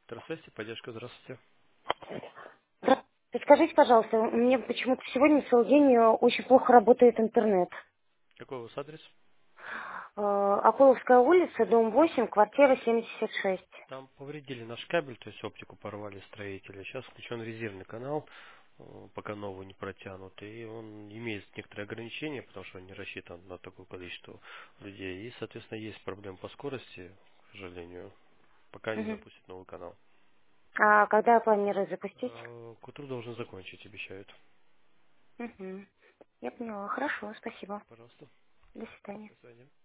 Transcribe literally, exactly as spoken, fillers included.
Здравствуйте, поддержка, здравствуйте. Здравствуйте. Скажите, пожалуйста, у меня почему-то сегодня целый день э, очень плохо работает интернет. Какой у вас адрес? Э, Акуловская улица, дом восемь, квартира семьдесят шесть. Там повредили наш кабель, то есть оптику порвали строители. Сейчас включен резервный канал, э, пока новый не протянут. И он имеет некоторые ограничения, потому что он не рассчитан на такое количество людей. И, соответственно, есть проблемы по скорости, к сожалению, пока не Мгм. запустят новый канал. А когда я планирую запустить? Э, К утру должен закончить, обещают. Мгм. Я поняла. Хорошо, спасибо. Пожалуйста. До свидания. До свидания.